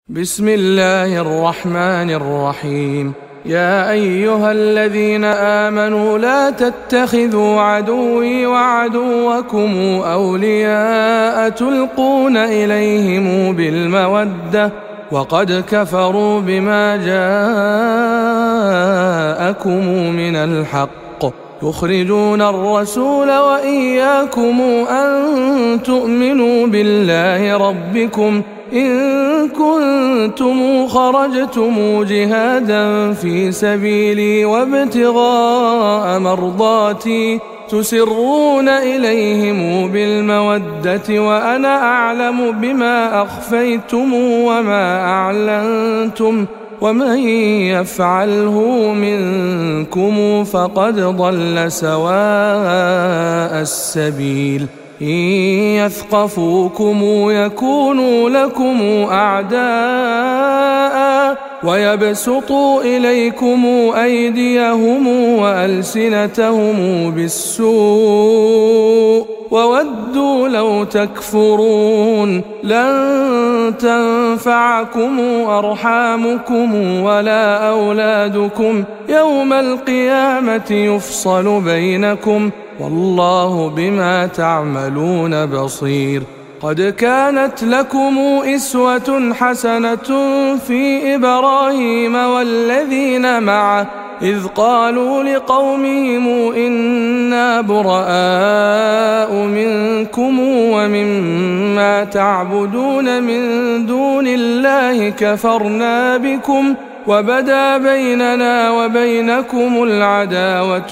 بسم الله الرحمن الرحيم. يا أيها الذين آمنوا لا تتخذوا عدوي وعدوكم أولياء تلقون إليهم بالمودة وقد كفروا بما جاءكم من الحق يخرجون الرسول وإياكم أن تؤمنوا بالله ربكم إن كنتم خرجتم جهادا في سبيلي وابتغاء مرضاتي تسرون إليهم بالمودة وأنا أعلم بما أخفيتم وما أعلنتم ومن يفعله منكم فقد ضل سواء السبيل. إن يثقفوكم يكونوا لكم أعداء ويبسطوا إليكم أيديهم وألسنتهم بالسوء وودوا لو تكفرون. لن تنفعكم أرحامكم ولا أولادكم يوم القيامة يفصل بينكم والله بما تعملون بصير. قد كانت لكم أسوة حسنة في إبراهيم والذين معه إذ قالوا لقومهم إنا براء منكم ومما تعبدون من دون الله كفرنا بكم وبدا بيننا وبينكم العداوة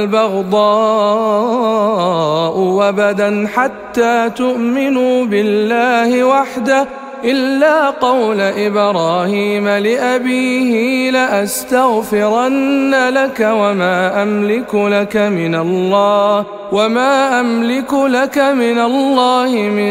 والبغضاء وبدا حتى تؤمنوا بالله وحده إلا قول إبراهيم لأبيه لأستغفرن لك وما أملك لك من الله من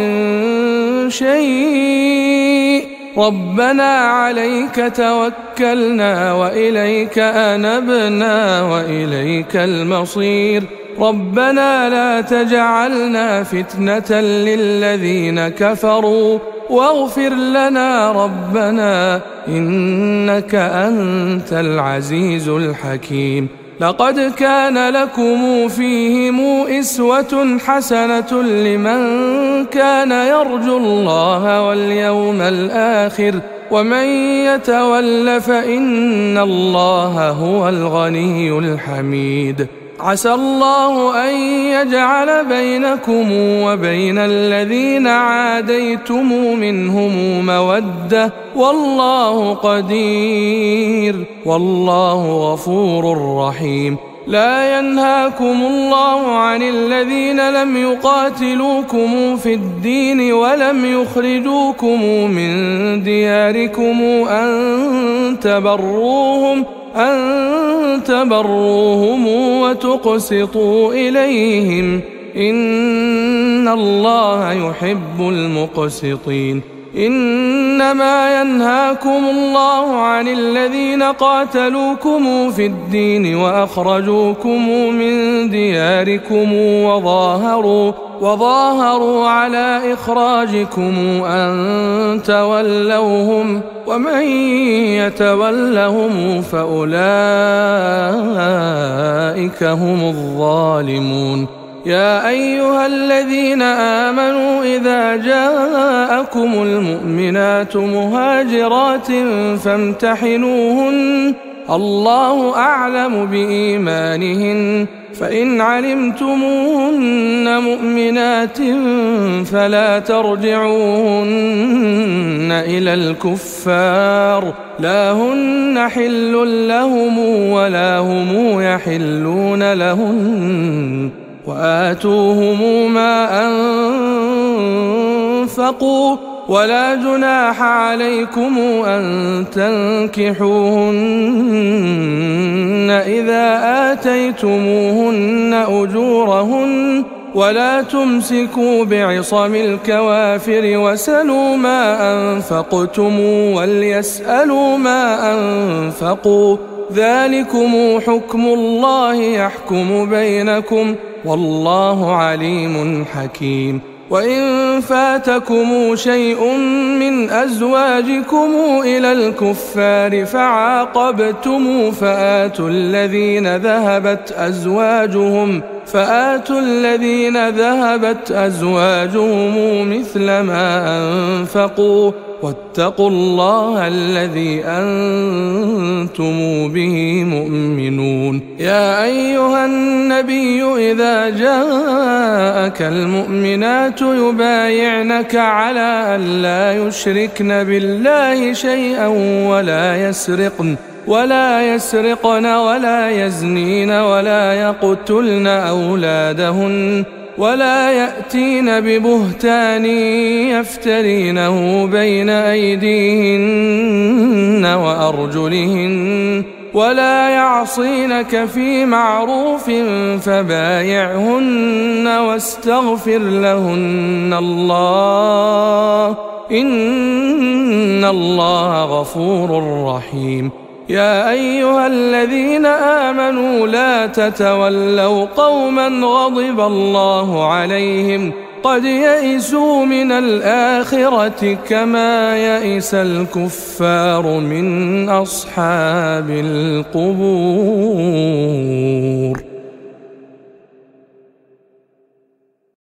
شيء ربنا عليك توكلنا وإليك أنبنا وإليك المصير. ربنا لا تجعلنا فتنة للذين كفروا واغفر لنا ربنا إنك أنت العزيز الحكيم. لقد كان لكم فيهم أسوة حسنة لمن كان يرجو الله واليوم الآخر ومن يتول فإن الله هو الغني الحميد. عسى الله أن يجعل بينكم وبين الذين عاديتم منهم مودة والله قدير والله غفور رحيم. لا ينهاكم الله عن الذين لم يقاتلوكم في الدين ولم يخرجوكم من دياركم أن تبروهم وتقسطوا إليهم إن الله يحب المقسطين. إنما ينهاكم الله عن الذين قاتلوكم في الدين وأخرجوكم من دياركم وظاهروا على إخراجكم أن تولوهم ومن يتولهم فأولئك هم الظالمون. يا أيها الذين آمنوا إذا جاءكم المؤمنات مهاجرات فامتحنوهن الله أعلم بإيمانهن فإن علمتموهن مؤمنات فلا ترجعوهن إلى الكفار لا هن حل لهم ولا هم يحلون لهن وآتوهم ما أنفقوا ولا جناح عليكم أن تنكحوهن إذا آتيتموهن أجورهن ولا تمسكوا بعصم الكوافر وسلوا ما أنفقتم وليسألوا ما أنفقوا ذلكم حكم الله يحكم بينكم والله عليم حكيم. وإن فاتكم شيء من أزواجكم إلى الكفار فعاقبتم فآتوا الذين ذهبت أزواجهم مثل ما أنفقوا واتقوا الله الذي أنتم به مؤمنون. يا أيها النبي إذا جاءك المؤمنات يبايعنك على أن لا يشركن بالله شيئا ولا يسرقن ولا يزنين ولا يقتلن أولادهن ولا يأتين ببهتان يفترينه بين أيديهن وأرجلهن ولا يعصينك في معروف فبايعهن واستغفر لهن الله إن الله غفور رحيم. يا أيها الذين آمنوا لا تتولوا قوما غضب الله عليهم قد يئسوا من الآخرة كما يئس الكفار من أصحاب القبور.